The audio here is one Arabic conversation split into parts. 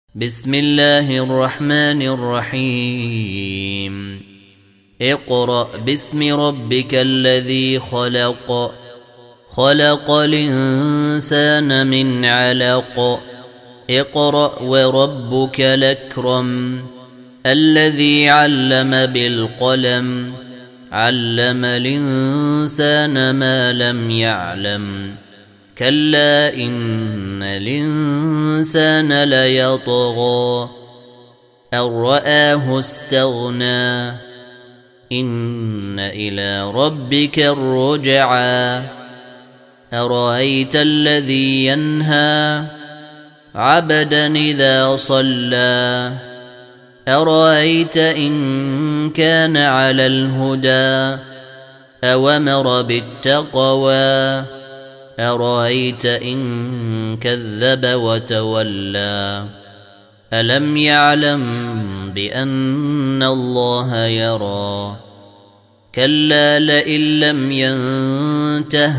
بسم الله الرحمن الرحيم اقرأ باسم ربك الذي خلق خلق الإنسان من علق اقرأ وربك الأكرم الذي علم بالقلم علم الإنسان ما لم يعلم كلا إن الإنسان ليطغى أن رآه استغنى إن إلى ربك الرجعى أرأيت الذي ينهى عبدا إذا صلى أرأيت إن كان على الهدى أوامر بالتقوى أرأيت إن كذب وتولى ألم يعلم بأن الله يرى كلا لئن لم ينته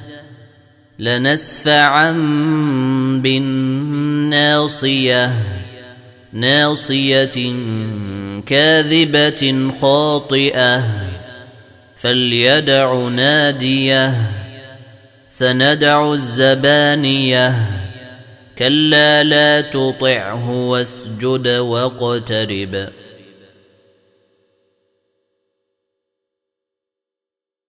لنسفعا بالناصية ناصية كاذبة خاطئة فليدع ناديه سندع الزبانية كلا لا تطعه واسجد واقترب